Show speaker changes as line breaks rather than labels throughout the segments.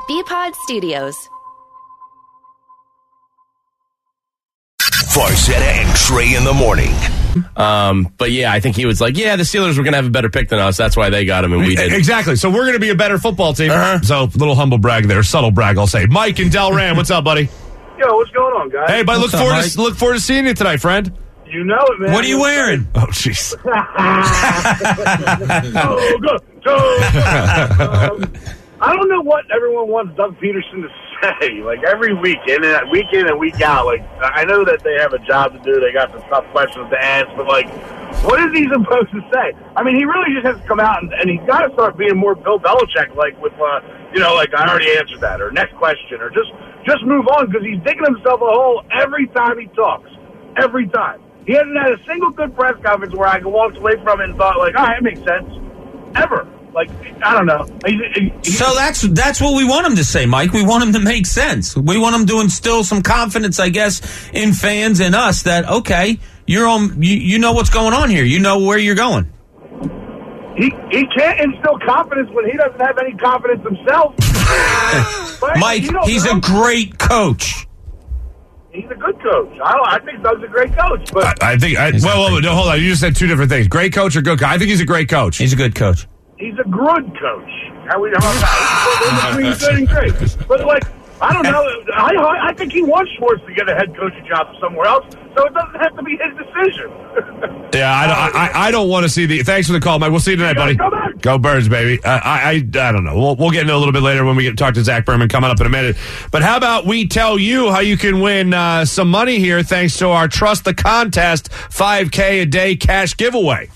BPod Studios.
Farzetta and Trey in the morning.
But yeah, I think he was like, yeah, the Steelers were going to have a better pick than us. That's why they got him and we didn't.
Exactly. So we're going to be a better football team. So little humble brag there. Subtle brag, I'll say. Mike and Delran, what's up, buddy?
Yo, what's going on, guys?
Hey, buddy, look forward to seeing you tonight, friend.
You know it, man.
What are you wearing?
Oh, jeez.
I don't know what everyone wants Doug Peterson to say. Like, every week in and week out, like, I know that they have a job to do. They got some tough questions to ask, but, like, what is he supposed to say? I mean, he really just has to come out and he's got to start being more Bill Belichick, like, with, like, I already answered that, or next question, or just move on, because he's digging himself a hole every time he talks. Every time. He hasn't had a single good press conference where I walked away from it and thought, like, all right, it makes sense. Ever. Like, I don't know.
So that's what we want him to say, Mike. We want him to make sense. We want him to instill some confidence, I guess, in fans and us that, okay, you're on. You know what's going on here. You know where you're going.
He can't instill confidence when he doesn't have any confidence himself.
Mike, he's a great coach.
He's a good coach. I think Doug's a great coach. But
no, hold on. You just said two different things. Great coach or good coach? I think he's a great coach.
He's a good coach.
He's a good coach. How about that? Between good and great. But, like, I don't know. I think he wants Schwartz to get a head coaching job somewhere else, so it doesn't have to be his decision.
Yeah, I don't want to see the. Thanks for the call, Mike. We'll see you tonight, buddy. Go Birds, baby. I don't know. We'll get into it a little bit later when we get to talk to Zach Berman coming up in a minute. But how about we tell you how you can win some money here thanks to our Trust the Contest $5K a day cash giveaway.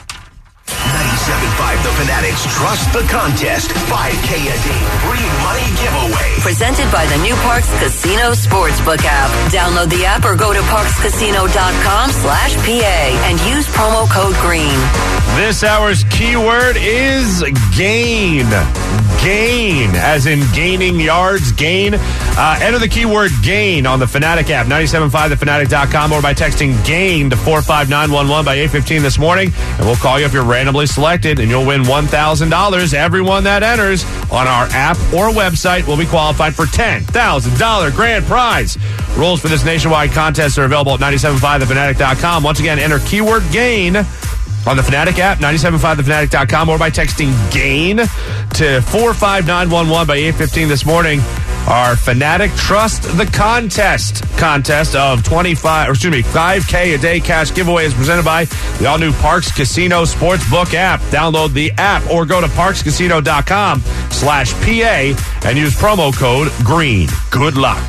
97.5 The Fanatics Trust the Contest 5K a day free money giveaway.
Presented by the new Parks Casino Sportsbook app. Download the app or go to parkscasino.com/PA and use promo code GREEN.
This hour's keyword is gain. Gain, as in gaining yards, gain. Enter the keyword gain on the Fanatic app, 97.5thefanatic.com, or by texting GAIN to 45911 by 8:15 this morning, and we'll call you if you're randomly selected, and you'll win $1,000. Everyone that enters on our app or website will be qualified for $10,000 grand prize. Rules for this nationwide contest are available at 97.5thefanatic.com. Once again, enter keyword GAIN on the Fanatic app, 97.5thefanatic.com, or by texting GAIN to 45911 by 8:15 this morning. Our Fanatic Trust the Contest of 5K a day cash giveaway is presented by the all-new Parks Casino Sportsbook app. Download the app or go to parkscasino.com/PA and use promo code GREEN. Good luck.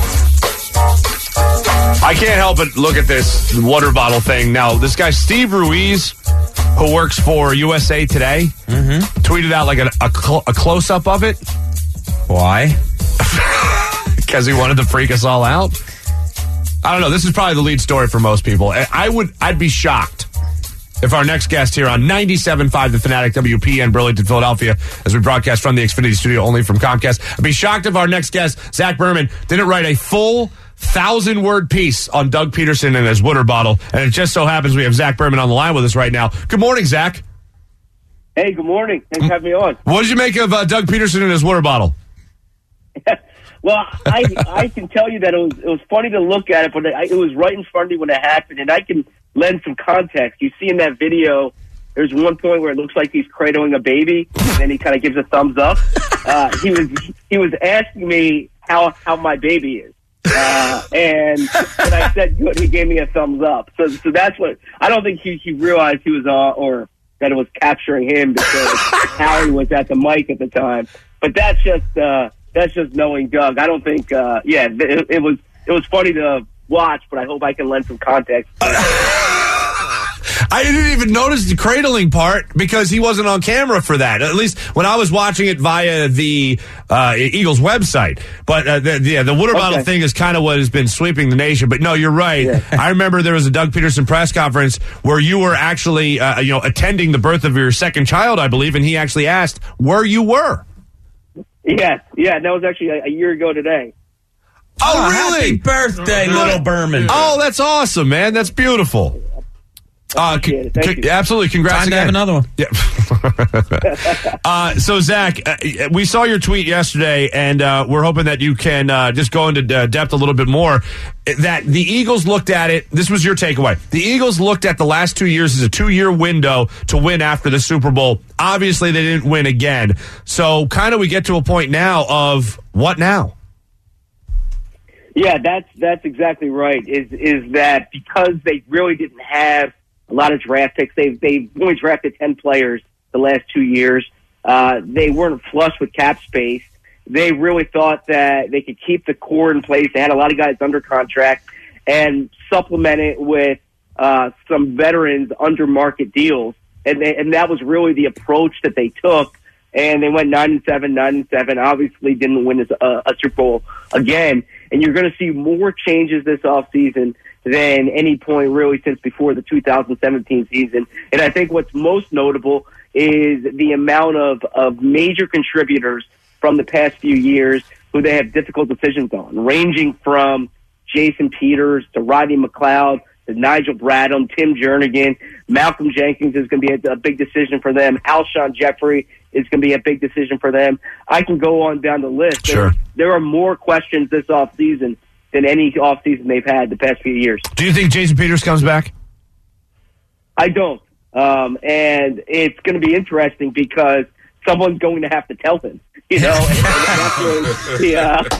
I can't help but look at this water bottle thing. Now, this guy, Steve Ruiz, who works for USA Today, tweeted out like a close-up of it.
Why?
Because he wanted to freak us all out? I don't know. This is probably the lead story for most people. I'd be shocked if our next guest here on 97.5 The Fanatic WPN Burlington, Philadelphia, as we broadcast from the Xfinity studio only from Comcast, I'd be shocked if our next guest, Zach Berman, didn't write a full 1,000-word piece on Doug Peterson and his water bottle. And it just so happens we have Zach Berman on the line with us right now. Good morning, Zach.
Hey, good morning. Thanks for having me on.
What did you make of Doug Peterson and his water bottle?
Well, I can tell you that it was funny to look at it, but it was right in front of me when it happened, and I can lend some context. You see in that video, there's one point where it looks like he's cradling a baby, and then he kind of gives a thumbs up. He was asking me how my baby is, and when I said good, he gave me a thumbs up. So that's what I don't think he realized he was or that it was capturing him because Harry was at the mic at the time. But that's just knowing Doug. I don't think, it was funny to watch, but I hope I can lend some context.
I didn't even notice the cradling part because he wasn't on camera for that. At least when I was watching it via the Eagles website. But the water bottle thing is kind of what has been sweeping the nation. But no, you're right. Yeah. I remember there was a Doug Peterson press conference where you were actually, attending the birth of your second child, I believe, and he actually asked where you were.
Yeah, that was actually a year ago today.
Oh, really?
Happy birthday, little Berman.
Oh, that's awesome, man. That's beautiful.
Appreciate it. Thank you.
Absolutely. Congrats
Time to
again.
have another one.
Yeah. So, Zach, we saw your tweet yesterday, and we're hoping that you can just go into depth a little bit more. That the Eagles looked at it. This was your takeaway. The Eagles looked at the last 2 years as a 2-year window to win after the Super Bowl. Obviously, they didn't win again. So, kind of we get to a point now of what now?
Yeah, that's exactly right. Is that because they really didn't have a lot of draft picks? They've only drafted 10 players the last 2 years. They weren't flush with cap space. They really thought that they could keep the core in place. They had a lot of guys under contract and supplement it with some veterans under market deals. And that was really the approach that they took. And they went 9-7. Obviously didn't win a Super Bowl again. And you're going to see more changes this offseason than any point really since before the 2017 season. And I think what's most notable is the amount of major contributors from the past few years who they have difficult decisions on, ranging from Jason Peters to Rodney McLeod to Nigel Bradham, Tim Jernigan. Malcolm Jenkins is going to be a big decision for them. Alshon Jeffrey is going to be a big decision for them. I can go on down the list.
Sure.
There are more questions this offseason than any offseason they've had the past few years.
Do you think Jason Peters comes back?
I don't. And it's going to be interesting because someone's going to have to tell him. You know, and that's really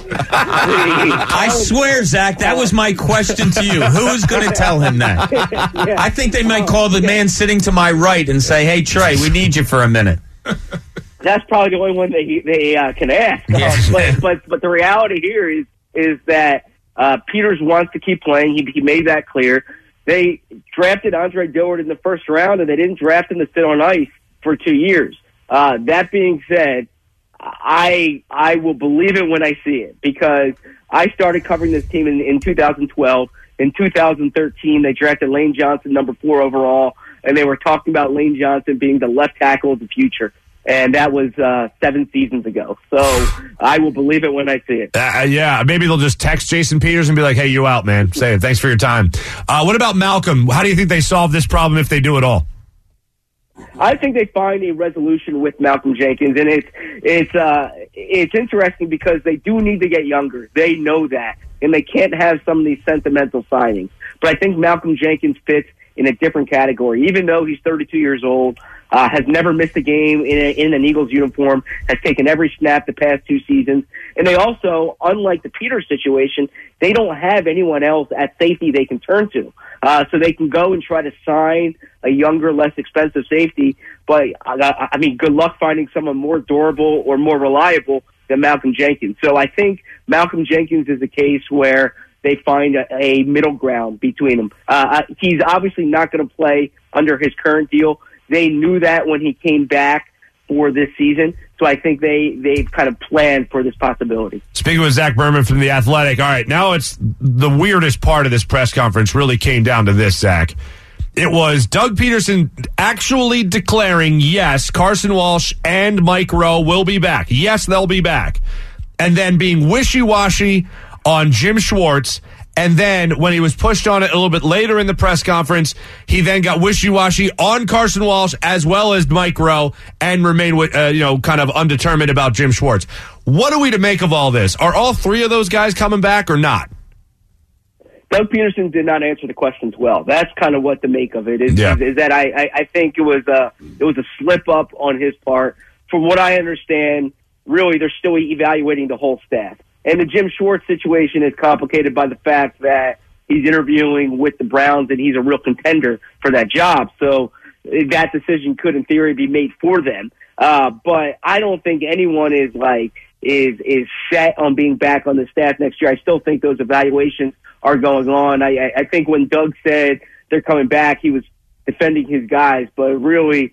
I swear, Zach, that was my question to you. Who is going to tell him that?
Yeah.
I think they might call the man sitting to my right and say, "Hey, Trey, we need you for a minute."
That's probably the only one they can ask. But the reality here is that Peters wants to keep playing. He made that clear. They drafted Andre Dillard in the first round, and they didn't draft him to sit on ice for 2 years. That being said, I will believe it when I see it, because I started covering this team in 2012. In 2013, they drafted Lane Johnson, number 4 overall, and they were talking about Lane Johnson being the left tackle of the future. And that was 7 seasons ago. So I will believe it when I see it.
Yeah, maybe they'll just text Jason Peters and be like, "Hey, you out, man. Say it. Thanks for your time." What about Malcolm? How do you think they solve this problem if they do at all?
I think they find a resolution with Malcolm Jenkins, and it's interesting because they do need to get younger. They know that, and they can't have some of these sentimental signings. But I think Malcolm Jenkins fits in a different category, even though he's 32 years old, has never missed a game in an Eagles uniform, has taken every snap the past 2 seasons. And they also, unlike the Peters situation, they don't have anyone else at safety they can turn to. So they can go and try to sign a younger, less expensive safety. But, I mean, good luck finding someone more durable or more reliable than Malcolm Jenkins. So I think Malcolm Jenkins is a case where they find a middle ground between them. He's obviously not going to play under his current deal. They knew that when he came back for this season. So I think they've kind of planned for this possibility.
Speaking with Zach Berman from The Athletic. All right, now it's the weirdest part of this press conference really came down to this, Zach. It was Doug Peterson actually declaring, yes, Carson Walsh and Mike Rowe will be back. Yes, they'll be back. And then being wishy-washy on Jim Schwartz. And then when he was pushed on it a little bit later in the press conference, he then got wishy-washy on Carson Walsh as well as Mike Rowe and remained kind of undetermined about Jim Schwartz. What are we to make of all this? Are all 3 of those guys coming back or not?
Doug Peterson did not answer the questions well. That's kind of what to make of it. Is that I think it was a slip up on his part. From what I understand, really they're still evaluating the whole staff. And the Jim Schwartz situation is complicated by the fact that he's interviewing with the Browns and he's a real contender for that job. So that decision could, in theory, be made for them. But I don't think anyone is set on being back on the staff next year. I still think those evaluations are going on. I think when Doug said they're coming back, he was defending his guys. But really,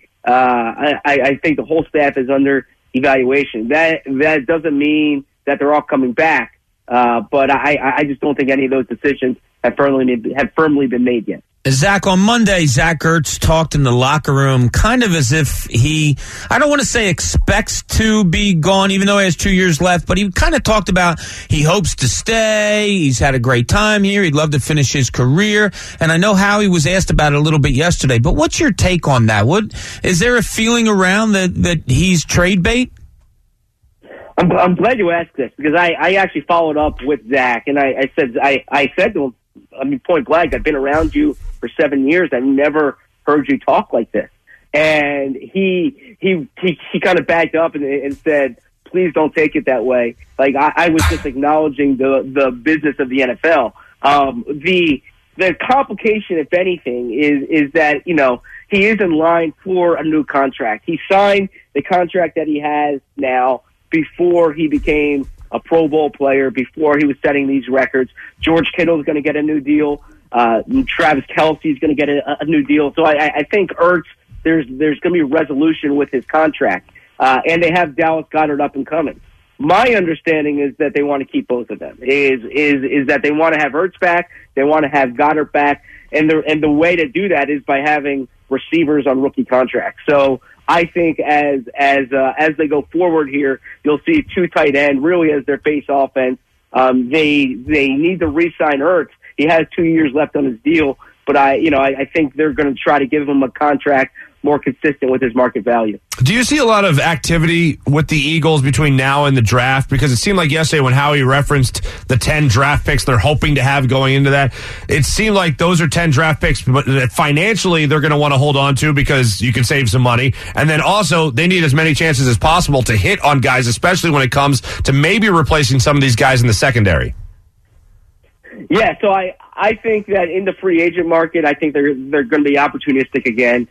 I think the whole staff is under evaluation. That doesn't mean that they're all coming back. But I just don't think any of those decisions have firmly been made yet.
Zach, on Monday, Zach Ertz talked in the locker room kind of as if I don't want to say expects to be gone, even though he has 2 years left, but he kind of talked about he hopes to stay. He's had a great time here. He'd love to finish his career. And I know Howie was asked about it a little bit yesterday, but what's your take on that? Is there a feeling around that he's trade bait?
I'm glad you asked this because I actually followed up with Zach, and I said to him, I mean, point blank, I've been around you for 7 years. I've never heard you talk like this. And he kind of backed up and said, please don't take it that way. Like, I was just acknowledging the business of the NFL. The complication, if anything, is that, you know, he is in line for a new contract. He signed the contract that he has now before he became a Pro Bowl player, before he was setting these records. George Kittle is going to get a new deal. Travis Kelce is going to get a new deal. So I think Ertz, there's going to be a resolution with his contract. And they have Dallas Goedert up and coming. My understanding is that they want to keep both of them. Is that they want to have Ertz back, they want to have Goedert back, and the way to do that is by having receivers on rookie contracts. So I think as they go forward here, you'll see two tight end really as their base offense. They need to re-sign Ertz. He has 2 years left on his deal, but I think they're going to try to give him a contract more consistent with his market value.
Do you see a lot of activity with the Eagles between now and the draft? Because it seemed like yesterday when Howie referenced the 10 draft picks they're hoping to have going into that, it seemed like those are 10 draft picks, but that financially they're going to want to hold on to because you can save some money. And then also they need as many chances as possible to hit on guys, especially when it comes to maybe replacing some of these guys in the secondary.
Yeah, so I think that in the free agent market, I think they're going to be opportunistic again.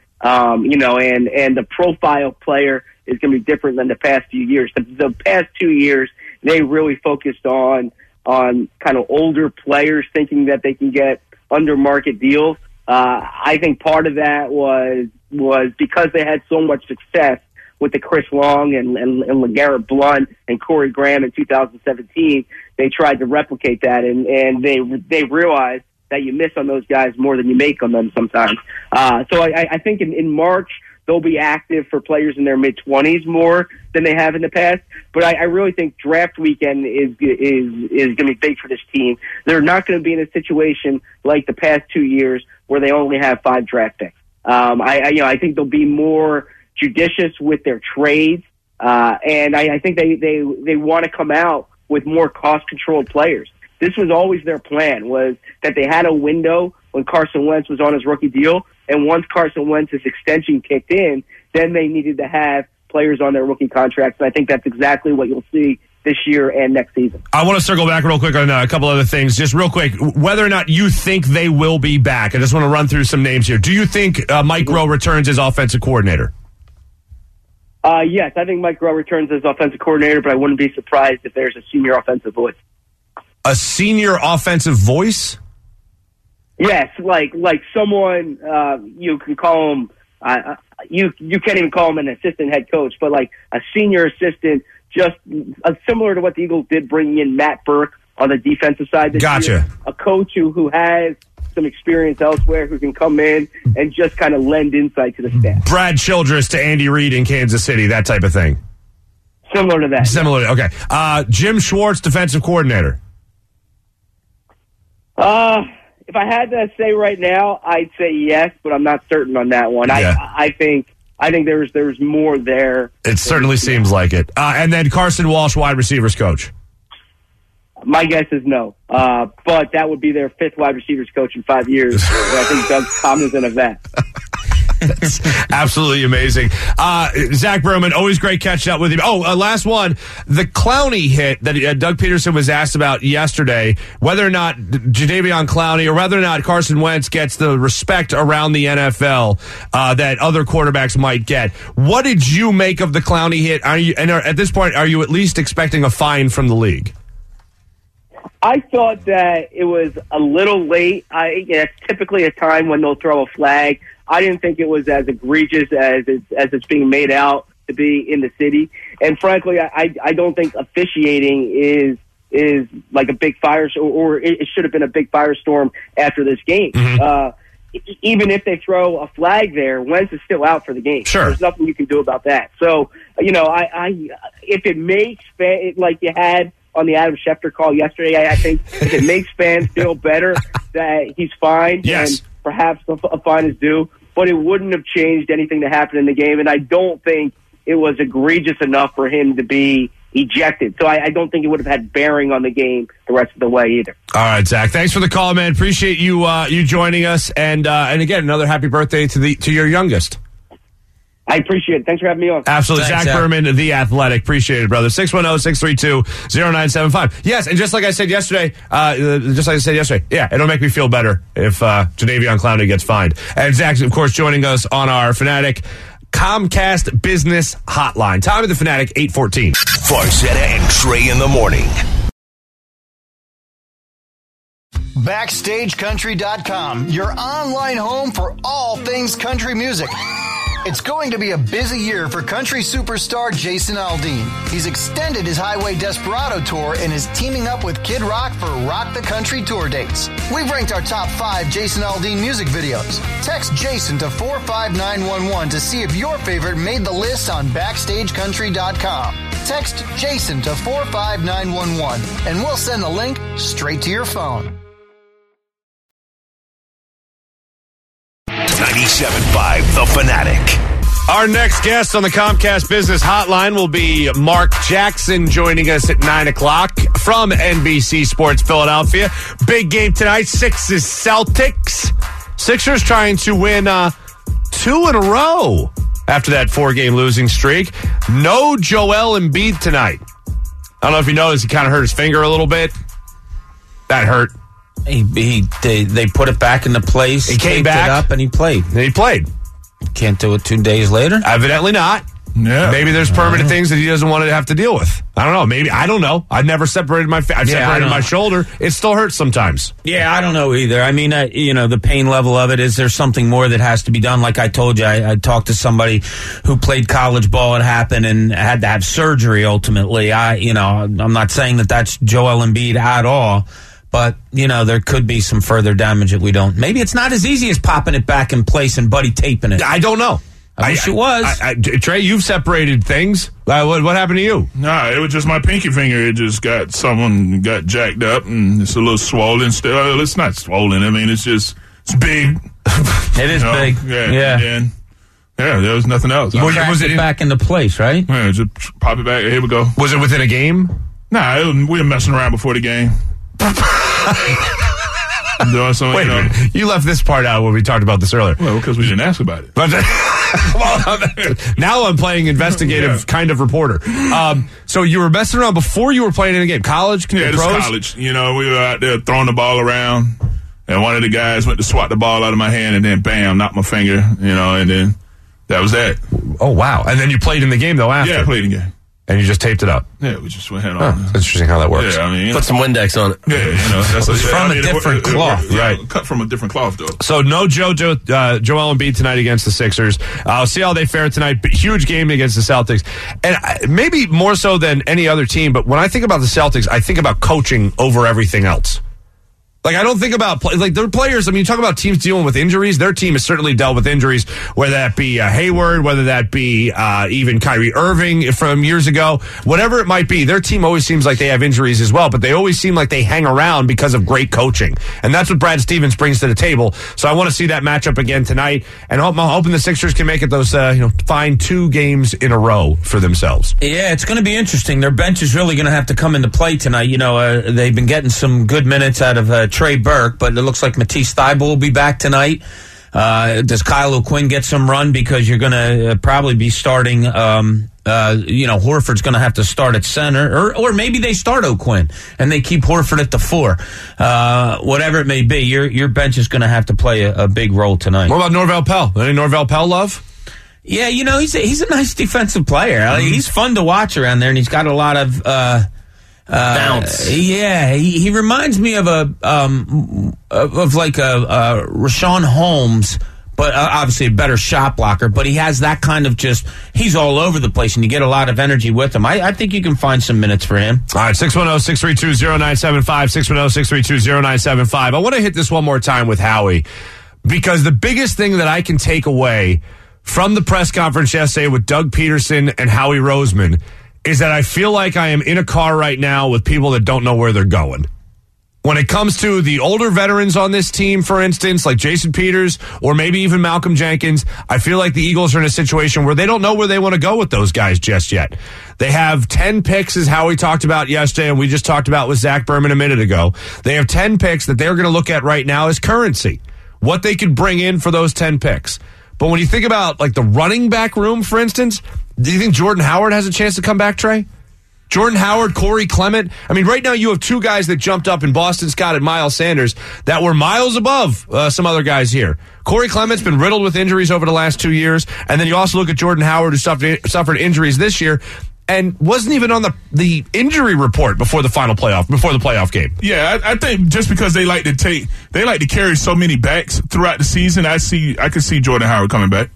And the profile player is going to be different than the past few years. The past 2 years, they really focused on kind of older players thinking that they can get under market deals. I think part of that was because they had so much success with the Chris Long and LeGarrette Blount and Corey Graham in 2017. They tried to replicate that, and they realized that you miss on those guys more than you make on them sometimes. So I think in March they'll be active for players in their mid-20s more than they have in the past. But I really think draft weekend is going to be big for this team. They're not going to be in a situation like the past 2 years where they only have 5 draft picks. I think they'll be more judicious with their trades, and I think they want to come out with more cost-controlled players. This was always their plan, was that they had a window when Carson Wentz was on his rookie deal, and once Carson Wentz's extension kicked in, then they needed to have players on their rookie contracts, and I think that's exactly what you'll see this year and next season.
I want to circle back real quick on a couple other things. Just real quick, whether or not you think they will be back. I just want to run through some names here. Do you think Mike Groh returns as offensive coordinator?
Yes, I think Mike Groh returns as offensive coordinator, but I wouldn't be surprised if there's a senior offensive voice.
A senior offensive voice?
Yes, like someone you can call him. You can't even call him an assistant head coach, but like a senior assistant, just similar to what the Eagles did, bringing in Matt Burke on the defensive side this year. A coach who has some experience elsewhere, who can come in and just kind of lend insight to the staff.
Brad Childress to Andy Reid in Kansas City, that type of thing.
Similar to that.
Similar, okay. Jim Schwartz, defensive coordinator.
If I had to say right now, I'd say yes, but I'm not certain on that one.
Yeah.
I think there's more there.
It certainly seems like it. And then Carson Walsh, wide receivers coach.
My guess is no, but that would be their 5th wide receivers coach in 5 years. And I think Doug's cognizant of that.
That's absolutely amazing. Zach Berman, always great catching up with you. Last one. The Clowney hit that Doug Peterson was asked about yesterday, whether or not Jadeveon Clowney or whether or not Carson Wentz gets the respect around the NFL that other quarterbacks might get. What did you make of the Clowney hit? At this point, are you at least expecting a fine from the league?
I thought that it was a little late. It's typically a time when they'll throw a flag. I didn't think it was as egregious as it's being made out to be in the city. And frankly, I don't think officiating is like a big fire, or it should have been a big firestorm after this game. Mm-hmm. even if they throw a flag there, Wentz is still out for the game.
Sure.
There's nothing you can do about that. So, if it makes like you had on the Adam Schefter call yesterday, I think if it makes fans feel better that he's fine,
yes,
and perhaps a fine is due, but it wouldn't have changed anything that happened in the game, and I don't think it was egregious enough for him to be ejected. So I don't think it would have had bearing on the game the rest of the way either.
All right, Zach. Thanks for the call, man. Appreciate you you joining us, and again, another happy birthday to your youngest.
I appreciate it. Thanks for having me on.
Absolutely.
Thanks,
Zach
Zach.
Berman, The Athletic. Appreciate it, brother. 610-632-0975. Yes, and just like I said yesterday, yeah, it'll make me feel better if Jadeveon Clowney gets fined. And Zach's, of course, joining us on our Fanatic Comcast Business Hotline. Time of the Fanatic, 8:14.
Farzetta and Trey in the morning.
BackstageCountry.com, your online home for all things country music. It's going to be a busy year for country superstar Jason Aldean. He's extended his Highway Desperado tour and is teaming up with Kid Rock for Rock the Country tour dates. We've ranked our top 5 Jason Aldean music videos. Text Jason to 45911 to see if your favorite made the list on BackstageCountry.com. Text Jason to 45911 and we'll send the link straight to your phone.
97.5 The Fanatic.
Our next guest on the Comcast Business Hotline will be Mark Jackson, joining us at 9 o'clock from NBC Sports Philadelphia. Big game tonight, Sixers Celtics. Sixers trying to win 2 in a row after that 4-game losing streak. No Joel Embiid tonight. I don't know if you noticed, he kind of hurt his finger a little bit. That hurt.
They put it back into place.
He came
taped
back.
it up, and he played.
And he played.
Can't do it 2 days later.
Evidently not.
Yeah.
Maybe there's permanent things that he doesn't want to have to deal with. I don't know. Maybe. I don't know. I've never separated my I've separated my shoulder. It still hurts sometimes.
Yeah, I don't know either. I mean, the pain level of it, is there something more that has to be done? Like I told you, I talked to somebody who played college ball. It happened and had to have surgery ultimately. I'm not saying that that's Joel Embiid at all. But, there could be some further damage that we don't. Maybe it's not as easy as popping it back in place and buddy taping it.
I don't know.
I wish it was.
Trey, you've separated things. What happened to you?
Nah, it was just my pinky finger. It just someone got jacked up and it's a little swollen still. It's not swollen. I mean, it's big.
It is big.
Yeah. And there was nothing else.
Was it back into place, right?
Yeah, just pop it back. Here we go.
Was it within a game?
Nah, we were messing around before the game.
Wait a minute. You left this part out when we talked about this earlier.
Well, because we didn't ask about it.
But now I'm playing investigative kind of reporter. So you were messing around before you were playing in a game. College?
Yeah,
pros?
it's college. We were out there throwing the ball around, and one of the guys went to swat the ball out of my hand, and then bam, knocked my finger, and then that was that.
Oh, wow. And then you played in the game, though, after?
Yeah, I played in the game.
And you just taped it up?
Yeah, we just went ahead on.
That's interesting how that works.
Yeah, I mean,
Put some Windex on it.
Yeah, that's
from a different cloth.
Right. Cut from a different cloth, though.
So no Joel Embiid tonight against the Sixers. I'll see how they fare tonight. But huge game against the Celtics. And maybe more so than any other team, but when I think about the Celtics, I think about coaching over everything else. Like, I don't think about, their players, I mean, you talk about teams dealing with injuries. Their team has certainly dealt with injuries, whether that be Hayward, whether that be even Kyrie Irving from years ago. Whatever it might be, their team always seems like they have injuries as well, but they always seem like they hang around because of great coaching. And that's what Brad Stevens brings to the table. So I want to see that matchup again tonight, and I'm hoping the Sixers can make it those, find 2 games in a row for themselves.
Yeah, it's going to be interesting. Their bench is really going to have to come into play tonight. They've been getting some good minutes out of Trey Burke, but it looks like Matisse Thybulle will be back tonight. Does Kyle O'Quinn get some run? Because you're going to probably be starting, Horford's going to have to start at center, or maybe they start O'Quinn and they keep Horford at the 4. Whatever it may be, your bench is going to have to play a big role tonight.
What about Norvel Pelle? Any Norvel Pelle love?
Yeah, he's a nice defensive player. He's fun to watch around there, and he's got a lot of
bounce.
Yeah, he reminds me of a Rashawn Holmes, but obviously a better shot blocker. But he has that kind of he's all over the place, and you get a lot of energy with him. I think you can find some minutes for him.
All right, 610-632-0975, 610-632-0975. I want to hit this one more time with Howie, Because the biggest thing that I can take away from the press conference yesterday with Doug Peterson and Howie Roseman is that I feel like I am in a car right now with people that don't know where they're going. When it comes to the older veterans on this team, for instance, like Jason Peters or maybe even Malcolm Jenkins, I feel like the Eagles are in a situation where they don't know where they want to go with those guys just yet. They have 10 picks, as Howie talked about yesterday, and we just talked about with Zach Berman a minute ago. They have 10 picks that they're going to look at right now as currency, what they could bring in for those 10 picks. But when you think about like the running back room, for instance, do you think Jordan Howard has a chance to come back, Trey? Jordan Howard, Corey Clement. I mean, right now you have two guys that jumped up in Boston Scott and Miles Sanders that were miles above some other guys here. Corey Clement's been riddled with injuries over the last 2 years. And then you also look at Jordan Howard, who suffered injuries this year and wasn't even on the injury report before the playoff game.
Yeah, I think just because they like to carry so many backs throughout the season, I could see Jordan Howard coming back.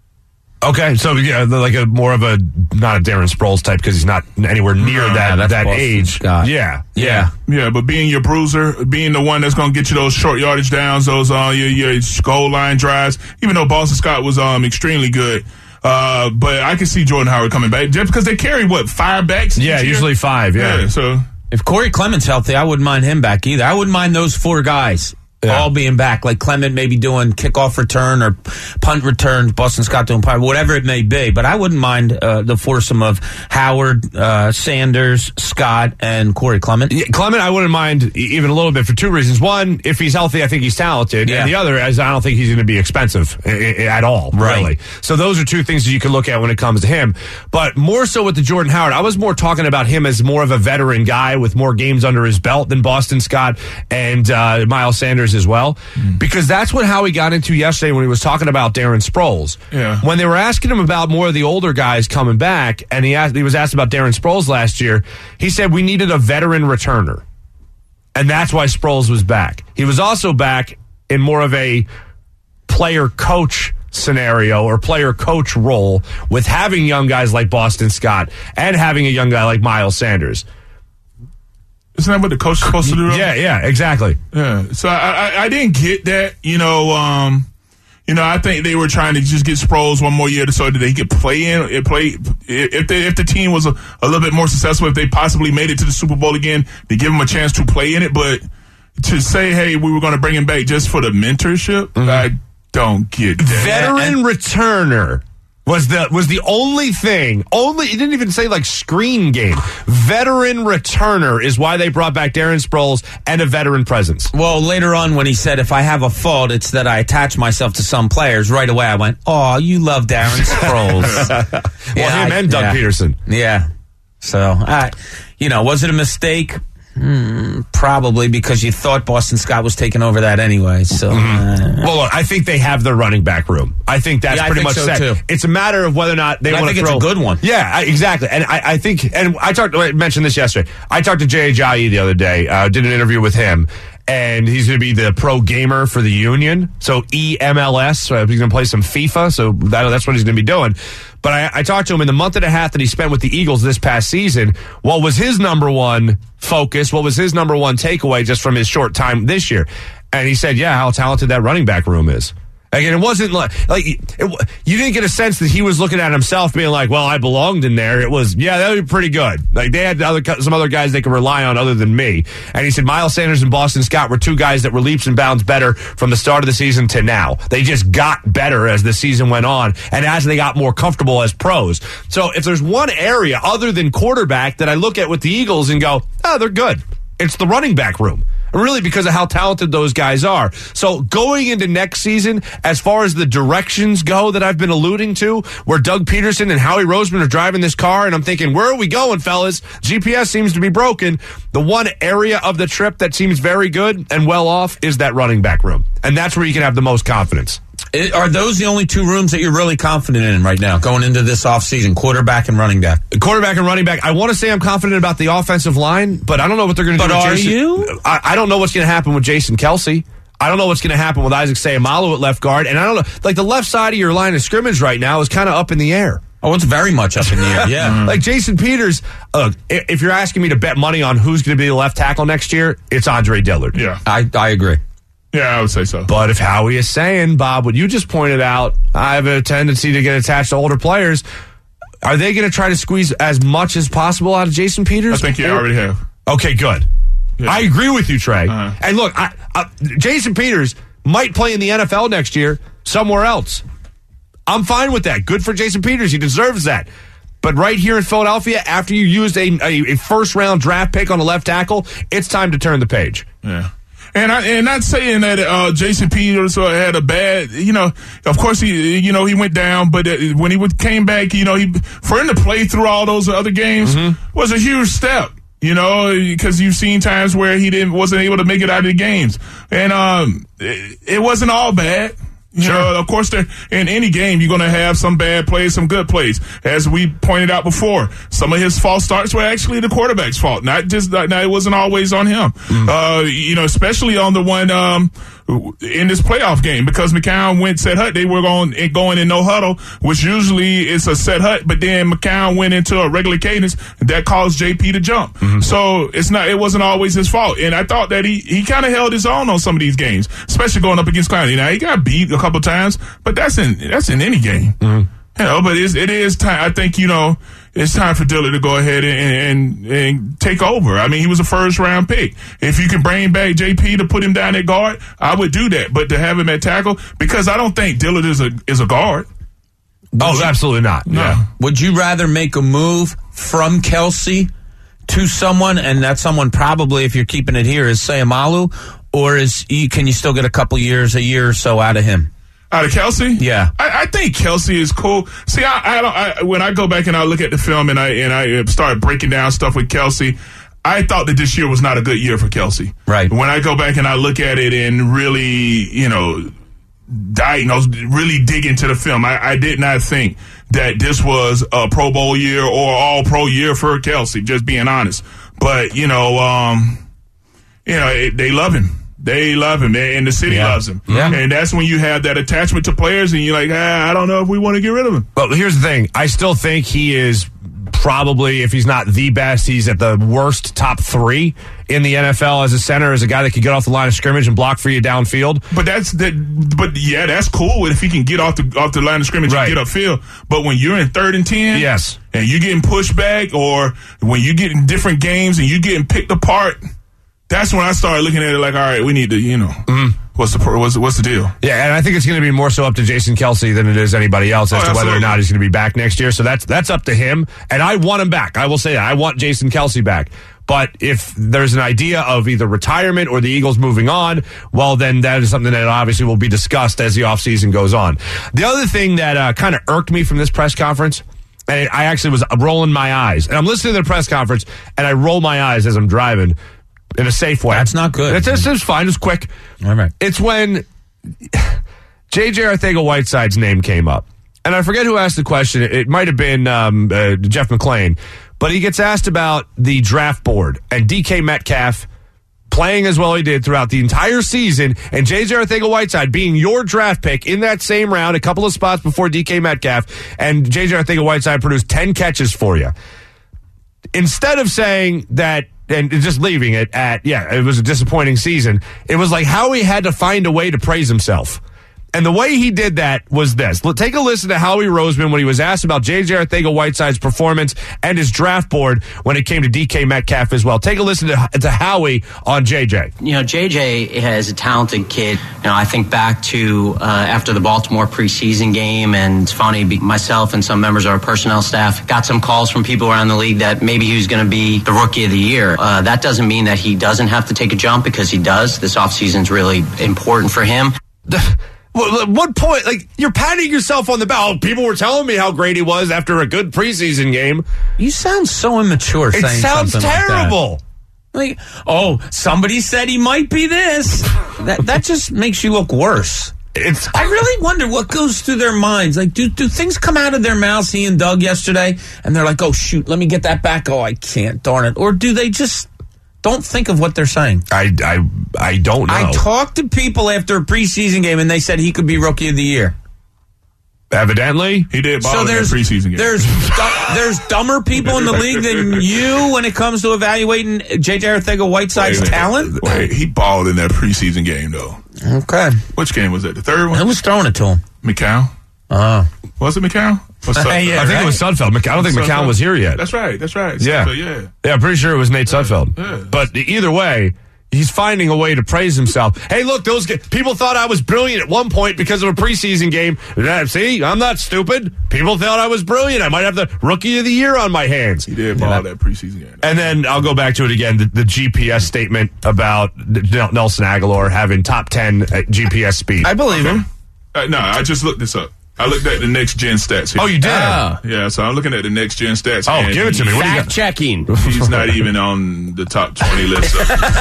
Okay, so yeah, like not a Darren Sproles type because he's not anywhere near that age.
Scott.
Yeah.
But being your bruiser, being the one that's going to get you those short yardage downs, those your goal line drives. Even though Boston Scott was extremely good, but I can see Jordan Howard coming back just because they carry 5 backs.
Yeah, usually 5. Yeah.
So
if Corey Clement's healthy, I wouldn't mind him back either. I wouldn't mind those 4 guys. Yeah. All being back, like Clement maybe doing kickoff return or punt return, Boston Scott doing punt, whatever it may be. But I wouldn't mind the foursome of Howard, Sanders, Scott, and Corey Clement.
Yeah, Clement, I wouldn't mind even a little bit for 2 reasons. One, if he's healthy, I think he's talented. Yeah. And the other is I don't think he's going to be expensive at all, really.
Right.
So those are 2 things that you can look at when it comes to him. But more so with the Jordan Howard, I was more talking about him as more of a veteran guy with more games under his belt than Boston Scott and Miles Sanders as well, because that's what Howie got into yesterday when he was talking about Darren Sproles.
Yeah.
When they were asking him about more of the older guys coming back, and he was asked about Darren Sproles last year, he said we needed a veteran returner, and that's why Sproles was back. He was also back in more of a player-coach scenario or player-coach role with having young guys like Boston Scott and having a young guy like Miles Sanders.
Isn't that what the coach is supposed to do?
Yeah, exactly.
Yeah. So I didn't get that. I think they were trying to just get Sproles one more year so that they could play. If the team was a little bit more successful, if they possibly made it to the Super Bowl again, to give them a chance to play in it. But to say, hey, we were going to bring him back just for the mentorship, I don't get that.
Veteran returner was the only thing. He didn't even say like screen game. Veteran returner is why they brought back Darren Sproles and a veteran presence.
Well, later on when he said, if I have a fault, it's that I attach myself to some players, right away I went, oh, you love Darren Sproles.
Him and Doug Peterson.
Yeah. So, was it a mistake? Probably, because you thought Boston Scott was taking over that anyway. So,
well, look, I think they have their running back room. I think that's pretty much set.
Too.
It's a matter of whether or not they want to throw.
I think it's a good one.
Yeah, exactly. And I think, and I mentioned this yesterday. I talked to Jay Ajayi the other day. Did an interview with him. And he's going to be the pro gamer for the Union. So EMLS. So he's going to play some FIFA. So that's what he's going to be doing. But I talked to him in the month and a half that he spent with the Eagles this past season. What was his number one focus? What was his number one takeaway just from his short time this year? And he said, how talented that running back room is. Again, it wasn't you didn't get a sense that he was looking at himself being like, well, I belonged in there. It was, that would be pretty good. Like they had some other guys they could rely on other than me. And he said Miles Sanders and Boston Scott were 2 guys that were leaps and bounds better from the start of the season to now. They just got better as the season went on and as they got more comfortable as pros. So if there's one area other than quarterback that I look at with the Eagles and go, they're good, it's the running back room. Really, because of how talented those guys are. So going into next season, as far as the directions go that I've been alluding to, where Doug Peterson and Howie Roseman are driving this car, and I'm thinking, where are we going, fellas? GPS seems to be broken. The one area of the trip that seems very good and well off is that running back room. And that's where you can have the most confidence.
Are those the only 2 rooms that you're really confident in right now, going into this offseason, quarterback and running back?
Quarterback and running back. I want to say I'm confident about the offensive line, but I don't know what they're going to do with Jason.
You?
I don't know what's going to happen with Jason Kelce. I don't know what's going to happen with Isaac Seumalo at left guard. And I don't know, like the left side of your line of scrimmage right now is kind of up in the air.
Oh, it's very much up in the air, yeah.
Like Jason Peters, if you're asking me to bet money on who's going to be the left tackle next year, it's Andre Dillard.
Yeah.
I agree.
Yeah, I would say so.
But if Howie is saying, Bob, what you just pointed out, I have a tendency to get attached to older players, are they going to try to squeeze as much as possible out of Jason Peters?
I think you already have.
Okay, good. Yeah. I agree with you, Trey.
Uh-huh.
And look, Jason Peters might play in the NFL next year somewhere else. I'm fine with that. Good for Jason Peters. He deserves that. But right here in Philadelphia, after you used a first-round draft pick on a left tackle, it's time to turn the page.
Yeah. And not saying that Jason Peters had a bad, of course he went down, but when he came back, for him to play through all those other games was a huge step, because you've seen times where he wasn't able to make it out of the games, and it wasn't all bad. Of course, in any game, you're going to have some bad plays, some good plays. As we pointed out before, some of his false starts were actually the quarterback's fault. It wasn't always on him. Especially on the one in this playoff game, because McCown went set hut. They were going in no huddle, which usually is a set hut, but then McCown went into a regular cadence that caused JP to jump. So it wasn't always his fault. And I thought that he kind of held his own on some of these games, especially going up against Clowney. Now, he got beat a couple times, but that's in any game. But it is time. I think, it's time for Dillard to go ahead and take over. I mean, he was a first-round pick. If you can bring back JP to put him down at guard, I would do that. But to have him at tackle, because I don't think Dillard is a guard.
Absolutely not.
No.
Yeah.
Would you rather make a move from Kelsey to someone, and that someone probably, if you're keeping it here, is Sayamalu, or can you still get a year or so out of him?
Out of Kelsey?
Yeah.
I think Kelsey is cool. See, when I go back and I look at the film and I start breaking down stuff with Kelsey, I thought that this year was not a good year for Kelsey.
Right.
When I go back and I look at it and really, really dig into the film, I did not think that this was a Pro Bowl year or all pro year for Kelsey, just being honest. But, they love him. They love him, and the city loves him.
Yeah.
And that's when you have that attachment to players, and you're like, I don't know if we want to get rid of him.
But here's the thing. I still think he is probably, if he's not the best, he's at the worst top 3 in the NFL as a center, as a guy that can get off the line of scrimmage and block for you downfield.
But that's cool if he can get off the line of scrimmage and get upfield. But when you're in 3rd and 10,
yes,
and you're getting pushed back, or when you get in different games and you're getting picked apart, that's when I started looking at it like, all right, we need to, what's the deal?
Yeah, and I think it's going to be more so up to Jason Kelsey than it is anybody else as to whether or not he's going to be back next year. So that's up to him, and I want him back. I will say that. I want Jason Kelsey back. But if there's an idea of either retirement or the Eagles moving on, well, then that is something that obviously will be discussed as the offseason goes on. The other thing that kind of irked me from this press conference, and I actually was rolling my eyes, and I'm listening to the press conference, and I roll my eyes as I'm driving, in a safe way.
That's not good.
It's fine. It's quick.
All right.
It's when J.J. Arcega-Whiteside's name came up. And I forget who asked the question. It might have been Jeff McClain. But he gets asked about the draft board and DK Metcalf playing as well he did throughout the entire season, and J.J. Arcega-Whiteside being your draft pick in that same round, a couple of spots before DK Metcalf, and J.J. Arcega-Whiteside produced 10 catches for you. Instead of saying that, and just leaving it at, it was a disappointing season, it was like Howie had to find a way to praise himself. And the way he did that was this. Take a listen to Howie Roseman when he was asked about J.J. Arcega-Whiteside's performance and his draft board when it came to DK Metcalf as well. Take a listen to Howie on J.J.
J.J. is a talented kid. I think back to after the Baltimore preseason game, and it's funny, myself and some members of our personnel staff got some calls from people around the league that maybe he was going to be the rookie of the year. That doesn't mean that he doesn't have to take a jump, because he does. This offseason is really important for him.
Well, at what point, you're patting yourself on the back. Oh, people were telling me how great he was after a good preseason game.
You sound so immature saying
sounds
something
terrible.
Like that. Somebody said he might be this. That just makes you look worse. I really wonder what goes through their minds. Do things come out of their mouths, he and Doug yesterday, and they're like, oh, shoot, let me get that back. Oh, I can't, darn it. Or do they just don't think of what they're saying?
I don't know.
I talked to people after a preseason game, and they said he could be rookie of the year.
Evidently.
He did ball in that preseason game.
There's dumber people in the league than you when it comes to evaluating J.J. Arcega-Whiteside's talent?
Wait, he balled in that preseason game, though.
Okay.
Which game was that? The third one?
Who was throwing it to him?
McCown. Was it McCown?
Yeah,
I think it was Sudfeld. I don't think McCown was here yet.
That's right.
Yeah.
Sudfeld,
Yeah, I'm pretty sure it was Nate Sudfeld.
Yeah.
But either way, he's finding a way to praise himself. Hey, look, people thought I was brilliant at one point because of a preseason game. See, I'm not stupid. People thought I was brilliant. I might have the Rookie of the Year on my hands.
He did ball that preseason game.
And then I'll go back to it again, the GPS statement about Nelson Aguilar having top 10 GPS speed.
I believe him.
No, I just looked this up. I looked at the next gen stats here.
Oh, you did?
Yeah, so I'm looking at the next gen stats.
Oh, give it to me. What do you got?
Fact checking.
He's not even on the top 20 list.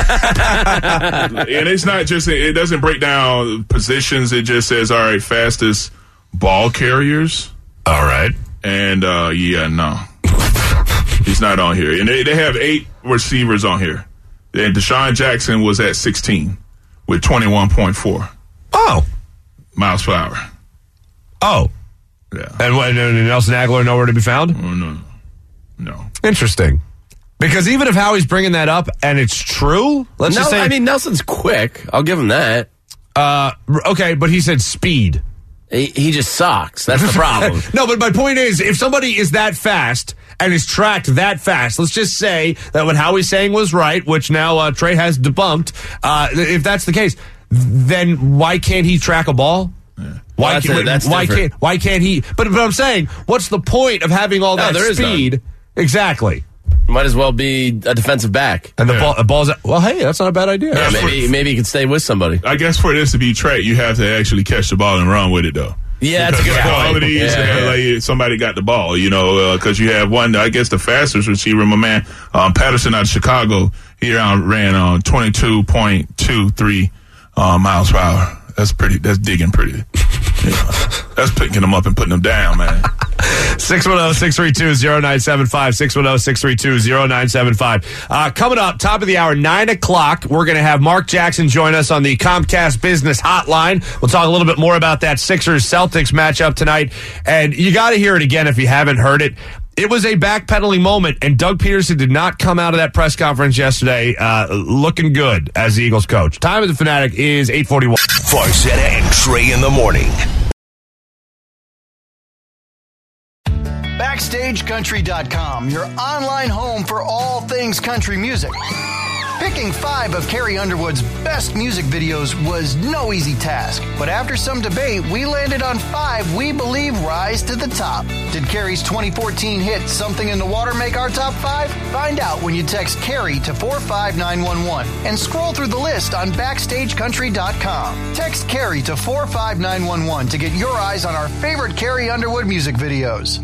And it's not just, it doesn't break down positions. It just says, all right, fastest ball carriers.
All right.
And, no. He's not on here. And they have 8 receivers on here. And Deshaun Jackson was at 16 with 21.4.
Oh.
miles per hour.
Oh.
Yeah.
And Nelson Aguilar nowhere to be found?
Oh, no.
Interesting. Because even if Howie's bringing that up and it's true, let's just say...
I mean, Nelson's quick. I'll give him that.
Okay, but he said speed.
He just sucks. That's the problem.
No, but my point is, if somebody is that fast and is tracked that fast, let's just say that what Howie's saying was right, which now Trey has debunked. If that's the case, then why can't he track a ball?
Yeah.
Why can't he? But I'm saying, what's the point of having all that speed? Exactly.
Might as well be a defensive back.
And the ball's... Well, hey, that's not a bad idea.
Yeah, maybe he could stay with somebody.
I guess for this to be Trey, you have to actually catch the ball and run with it, though.
Yeah, that's a good point.
All of these, like, somebody got the ball, because you have one, I guess the fastest receiver, my man, Patterson out of Chicago, he ran on 22.23 miles per hour. That's digging pretty. That's picking them up and putting them down, man.
610-632-0975. 610-632-0975. Coming up, top of the hour, 9 o'clock, we're going to have Mark Jackson join us on the Comcast Business Hotline. We'll talk a little bit more about that Sixers-Celtics matchup tonight. And you got to hear it again if you haven't heard it. It was a backpedaling moment, and Doug Peterson did not come out of that press conference yesterday looking good as the Eagles coach. Time of the Fanatic is 8:41.
Farzetta and Trey in the morning.
BackstageCountry.com, your online home for all things country music. Picking 5 of Carrie Underwood's best music videos was no easy task, but after some debate, we landed on 5 we believe rise to the top. Did Carrie's 2014 hit Something in the Water make our top 5? Find out when you text Carrie to 45911 and scroll through the list on BackstageCountry.com. Text Carrie to 45911 to get your eyes on our favorite Carrie Underwood music videos.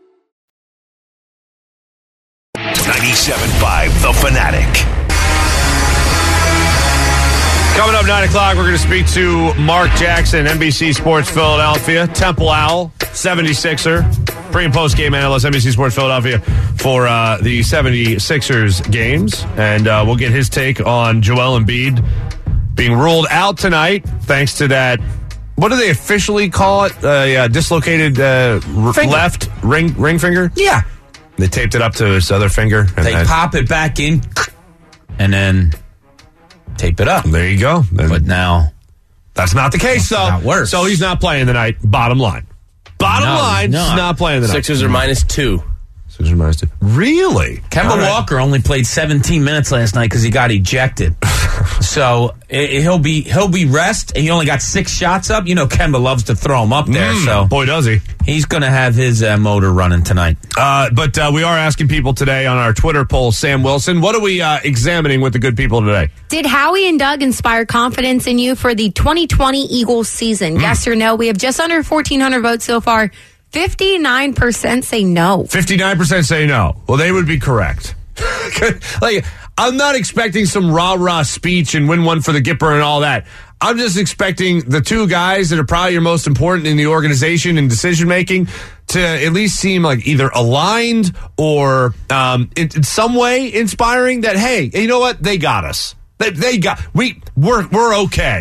97.5 The Fanatic.
Coming up 9 o'clock, we're going to speak to Mark Jackson, NBC Sports Philadelphia, Temple Owl, 76er, pre- and post-game analyst, NBC Sports Philadelphia, for the 76ers games. And we'll get his take on Joel Embiid being ruled out tonight, thanks to that, what do they officially call it? Dislocated left ring finger?
Yeah.
They taped it up to his other finger. And
they pop it back in, and then... tape it up.
There you go.
But now,
that's not the case, though.
Not worse.
So he's not playing tonight. Bottom line. He's not playing tonight.
Sixers are -2.
Sixers are -2. Really?
Kemba Walker only played 17 minutes last night because he got ejected. So he'll be rest. He only got 6 shots up. Kemba loves to throw them up there. So
boy, does he.
He's going to have his motor running tonight.
But we are asking people today on our Twitter poll, Sam Wilson, what are we examining with the good people today?
Did Howie and Doug inspire confidence in you for the 2020 Eagles season? Yes or no? We have just under 1,400 votes so far. 59% say no.
59% say no. Well, they would be correct. I'm not expecting some rah-rah speech and win one for the Gipper and all that. I'm just expecting the 2 guys that are probably your most important in the organization and decision-making to at least seem like either aligned or in some way inspiring that, hey, you know what? They got us. We're okay.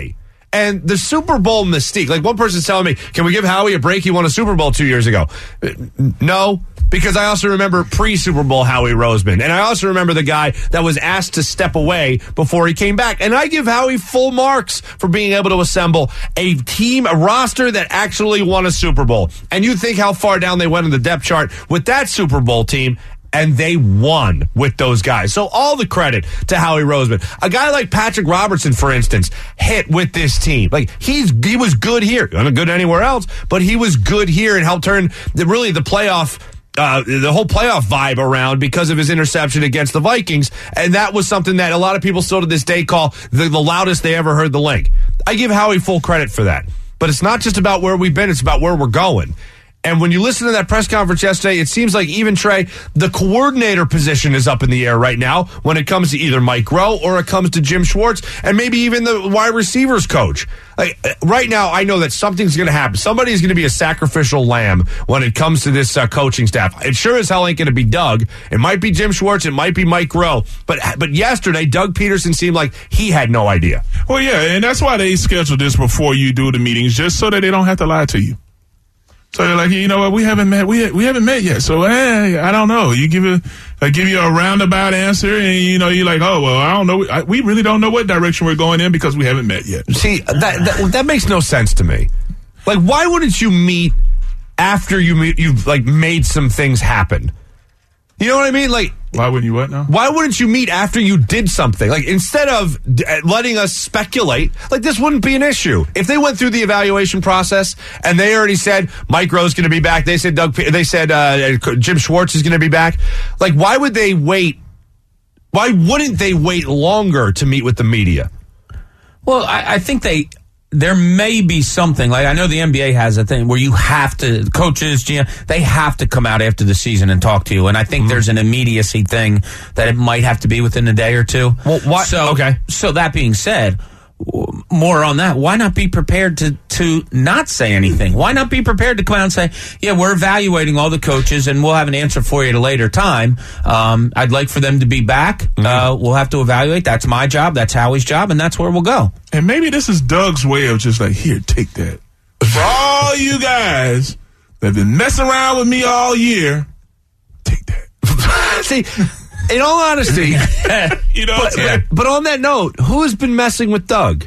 And the Super Bowl mystique, like one person's telling me, can we give Howie a break? He won a Super Bowl 2 years ago. No, because I also remember pre-Super Bowl Howie Roseman. And I also remember the guy that was asked to step away before he came back. And I give Howie full marks for being able to assemble a team, a roster that actually won a Super Bowl. And you think how far down they went in the depth chart with that Super Bowl team. And they won with those guys. So all the credit to Howie Roseman. A guy like Patrick Robertson, for instance, hit with this team. Like he was good here. Not good anywhere else, but he was good here and helped turn the playoff, the whole playoff vibe around because of his interception against the Vikings. And that was something that a lot of people still to this day call the loudest they ever heard the link. I give Howie full credit for that. But it's not just about where we've been, it's about where we're going. And when you listen to that press conference yesterday, it seems like even, Trey, the coordinator position is up in the air right now when it comes to either Mike Rowe or it comes to Jim Schwartz and maybe even the wide receivers coach. Like, right now, I know that something's going to happen. Somebody's going to be a sacrificial lamb when it comes to this coaching staff. It sure as hell ain't going to be Doug. It might be Jim Schwartz. It might be Mike Rowe. But yesterday, Doug Peterson seemed like he had no idea.
Well, yeah, and that's why they scheduled this before you do the meetings, just so that they don't have to lie to you. So they're like, you know what, we haven't met. We haven't met yet. So I don't know. You give you a roundabout answer, and you're like, oh well, I don't know. We really don't know what direction we're going in because we haven't met yet.
See, that makes no sense to me. Like, why wouldn't you meet after you've like made some things happen? You know what I mean? Like,
why wouldn't you what now?
Why wouldn't you meet after you did something? Like, instead of letting us speculate, like, this wouldn't be an issue. If they went through the evaluation process and they already said Mike Rowe's going to be back, they said Jim Schwartz is going to be back. Like, why would they wait? Why wouldn't they wait longer to meet with the media?
Well, I think there may be something, like I know the NBA has a thing where you have to, coaches, GM, they have to come out after the season and talk to you. And I think there's an immediacy thing that it might have to be within a day or two.
Well, what?
So that being said, more on that, why not be prepared to not say anything? Why not be prepared to come out and say, yeah, we're evaluating all the coaches and we'll have an answer for you at a later time. I'd like for them to be back. We'll have to evaluate. That's my job. That's Howie's job. And that's where we'll go.
And maybe this is Doug's way of just like, here, take that. For all you guys that have been messing around with me all year, take that.
See, in all honesty, but on that note, who has been messing with Doug?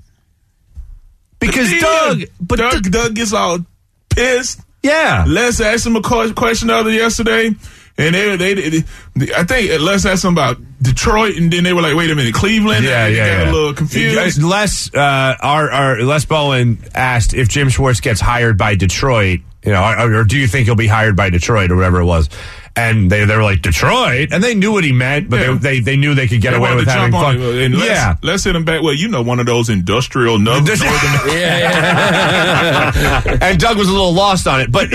Because
Doug gets all pissed.
Yeah.
Les asked him a question yesterday, and I think Les asked him about Detroit, and then they were like, "Wait a minute, Cleveland."
Yeah.
Got a little confused.
Les Bowen asked if Jim Schwartz gets hired by Detroit, or do you think he'll be hired by Detroit or whatever it was. And they were like, Detroit? And they knew what he meant, but they knew they could get away with having fun.
Let's hit him back. Well, one of those industrial northern.
And Doug was a little lost on it. But,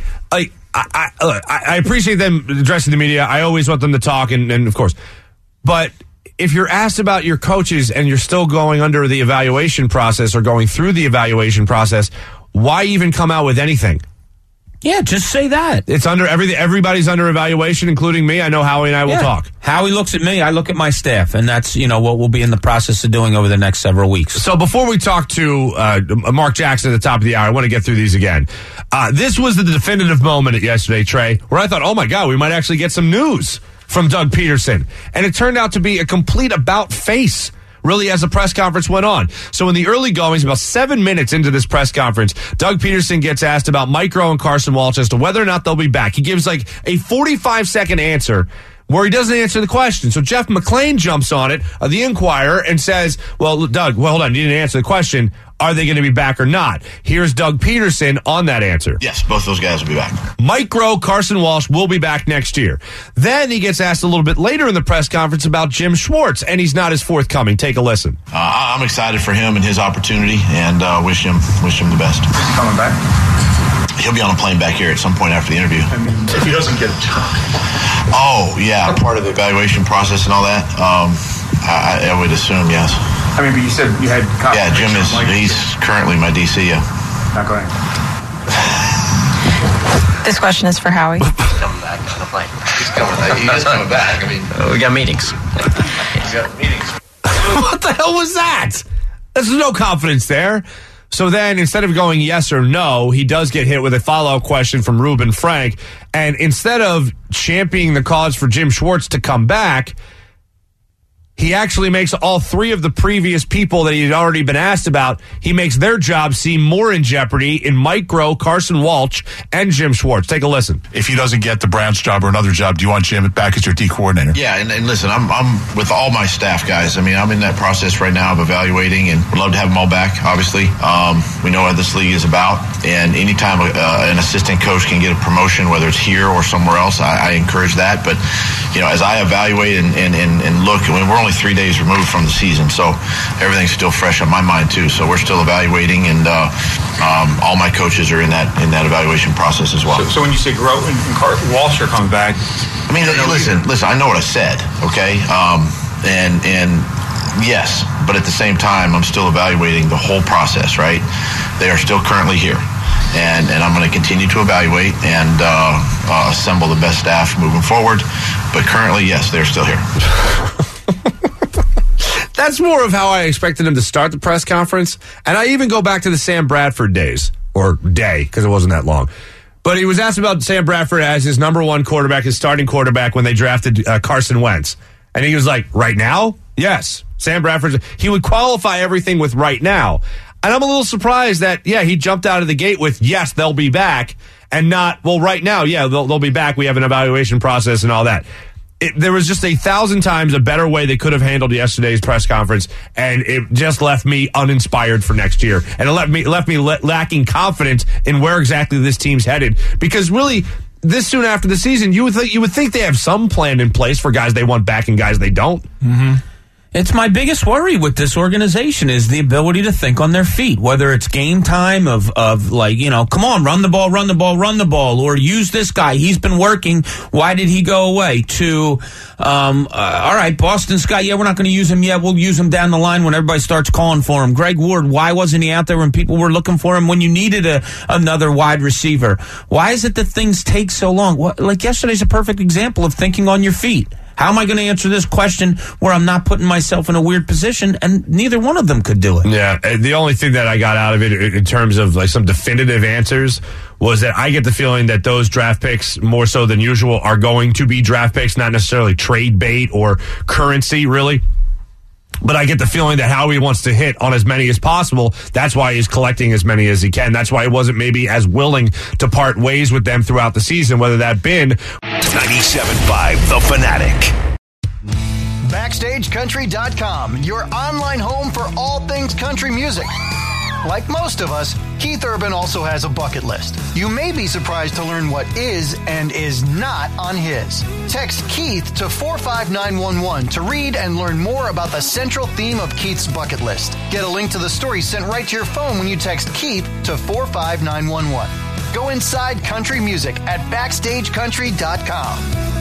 I appreciate them addressing the media. I always want them to talk, and of course. But if you're asked about your coaches and you're still going under the evaluation process or going through the evaluation process, why even come out with anything?
Yeah, just say that.
It's under everything. Everybody's under evaluation, including me. I know Howie and I will talk.
Howie looks at me. I look at my staff, and that's what we'll be in the process of doing over the next several weeks.
So before we talk to Mark Jackson at the top of the hour, I want to get through these again. This was the definitive moment yesterday, Trey, where I thought, oh my God, we might actually get some news from Doug Peterson, and it turned out to be a complete about face. Really, as the press conference went on. So in the early goings, about 7 minutes into this press conference, Doug Peterson gets asked about Mike Rowe and Carson Walch as to whether or not they'll be back. He gives like a 45-second answer where he doesn't answer the question. So Jeff McClain jumps on it, the Inquirer, and says, well, Doug, hold on, you didn't answer the question. Are they going to be back or not? Here's Doug Peterson on that answer.
Yes, both those guys will be back.
Mike Rowe, Carson Walch will be back next year. Then he gets asked a little bit later in the press conference about Jim Schwartz, and he's not as forthcoming. Take a listen.
I'm excited for him and his opportunity, and wish him the best.
Is he coming back?
He'll be on a plane back here at some point after the interview.
I mean, if he doesn't get a job.
Oh, yeah, part of the evaluation process and all that. I would assume, yes.
I mean, but you said you had confirmation.
Yeah, Jim he's currently my DC, yeah.
Not going.
This question is for Howie.
He's coming back on the plane. He is coming back. I mean,
we got meetings.
He's got meetings.
What the hell was that? There's no confidence there. So then instead of going yes or no, he does get hit with a follow-up question from Reuben Frank. And instead of championing the cause for Jim Schwartz to come back, he actually makes all three of the previous people that he had already been asked about, he makes their job seem more in jeopardy in Mike Groh, Carson Walsh, and Jim Schwartz. Take a listen.
If he doesn't get the Browns job or another job, do you want Jim back as your D coordinator?
Yeah, and listen, I'm with all my staff guys. I mean, I'm in that process right now of evaluating, and would love to have them all back, obviously. We know what this league is about, and anytime an assistant coach can get a promotion, whether it's here or somewhere else, I encourage that. But, as I evaluate and look, I mean, we're only 3 days removed from the season, so everything's still fresh on my mind too. So we're still evaluating, and all my coaches are in that evaluation process as well.
So when you say Groh and Walsh are coming back,
I mean, listen. I know what I said, okay? And yes, but at the same time, I'm still evaluating the whole process. Right? They are still currently here. And I'm going to continue to evaluate and assemble the best staff moving forward. But currently, yes, they're still here.
That's more of how I expected him to start the press conference. And I even go back to the Sam Bradford days, or day, because it wasn't that long. But he was asked about Sam Bradford as his number one quarterback, his starting quarterback when they drafted Carson Wentz. And he was like, right now? Yes. Sam Bradford, he would qualify everything with right now. And I'm a little surprised that, he jumped out of the gate with, yes, they'll be back, and not, well, right now, they'll be back. We have an evaluation process and all that. There was just 1,000 times a better way they could have handled yesterday's press conference, and it just left me uninspired for next year. And it left me lacking confidence in where exactly this team's headed. Because really, this soon after the season, you would think they have some plan in place for guys they want back and guys they don't.
Mm-hmm. It's my biggest worry with this organization is the ability to think on their feet, whether it's game time of come on, run the ball, or use this guy. He's been working. Why did he go away? To, all right, Boston Scott, we're not going to use him yet. We'll use him down the line when everybody starts calling for him. Greg Ward, why wasn't he out there when people were looking for him when you needed another wide receiver? Why is it that things take so long? Yesterday's a perfect example of thinking on your feet. How am I going to answer this question where I'm not putting myself in a weird position? And neither one of them could do it.
Yeah, the only thing that I got out of it in terms of some definitive answers was that I get the feeling that those draft picks, more so than usual, are going to be draft picks, not necessarily trade bait or currency, really. But I get the feeling that Howie wants to hit on as many as possible. That's why he's collecting as many as he can. That's why he wasn't maybe as willing to part ways with them throughout the season, whether that been
97.5 The Fanatic.
BackstageCountry.com, your online home for all things country music. Like most of us, Keith Urban also has a bucket list. You may be surprised to learn what is and is not on his. Text Keith to 45911 to read and learn more about the central theme of Keith's bucket list. Get a link to the story sent right to your phone when you text Keith to 45911. Go inside country music at BackstageCountry.com.